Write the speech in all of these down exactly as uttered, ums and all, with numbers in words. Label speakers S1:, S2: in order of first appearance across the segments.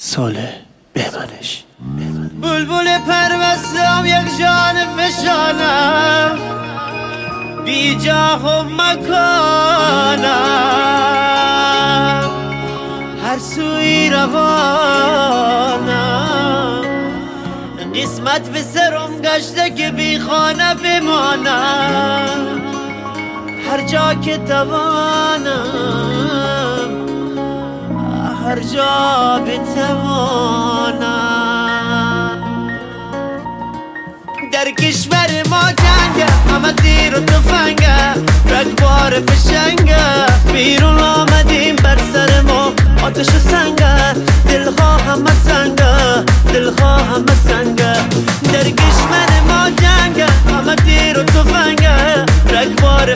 S1: ساله بهمنش.
S2: بلبل پروستم یک جان فشانم، بی جاه و مکانم، هر سوی روانم. قسمت به سرم گشته که بی خانه بمانم، هر جا که توانم، هر جا بتوانم. در کشور ما جنگه، همه تیر و تفنگه، رگبار فشنگه. بیرون آمدیم بر سر ما آتش و سنگه، دلها همه سنگه، دلها همه سنگه. در کشور ما جنگه، همه تیر و تفنگه، رگبار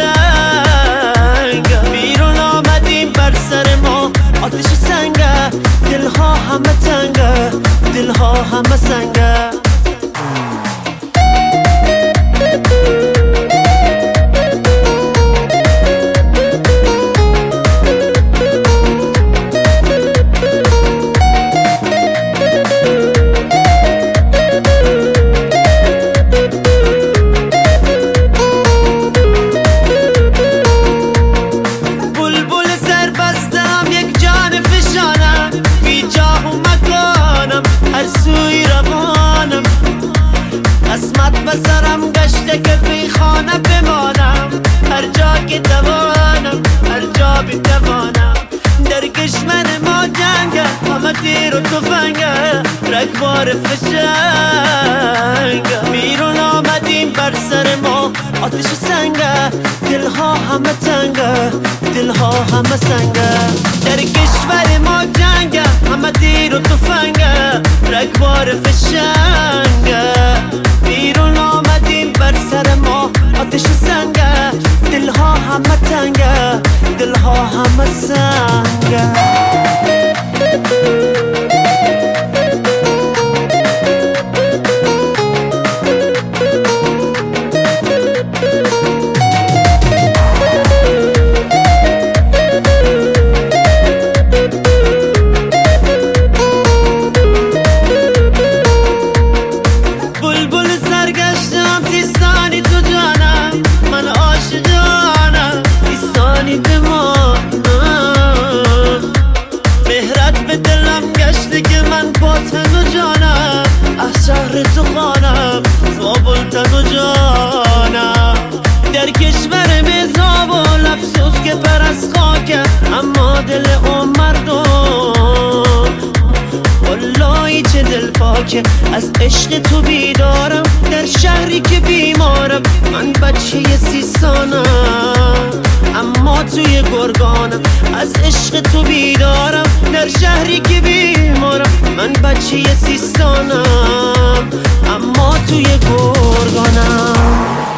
S2: فشنگه. بیرون آمدیم بر سر ما آتش و سنگه، دلها همه تنگه، دلها همه سنگه. قسمت به سرم گشته که بی خانه بمانم، هر جا که توانم، هر جا بتوانم. در کشور ما جنگه، همه تیر و تفنگه، رگبار فشنگه. بیرون آمدیم بر سر ما آتش و سنگه، دلها همه تنگه، دلها همه سنگه. در کشور ما جنگه، همه تیر و تفنگه، رگبار فشنگه. بیرون آمدیم بر سر ما آتش سنگه، دلها همه تنگه، دلها همه سنگه. شهر تو خانم، زابل تن و جانم. در کشور به زابل افسوس که پر از خاکه، اما دل اون مردم والله چه دل پاکه. از عشق تو بیدارم، در شهری که بیمارم. من بچه سیستانم اما توی گرگانم. از عشق تو بیدارم، در شهری که بیمارم. من بچه سیستانم اما توی گرگانم.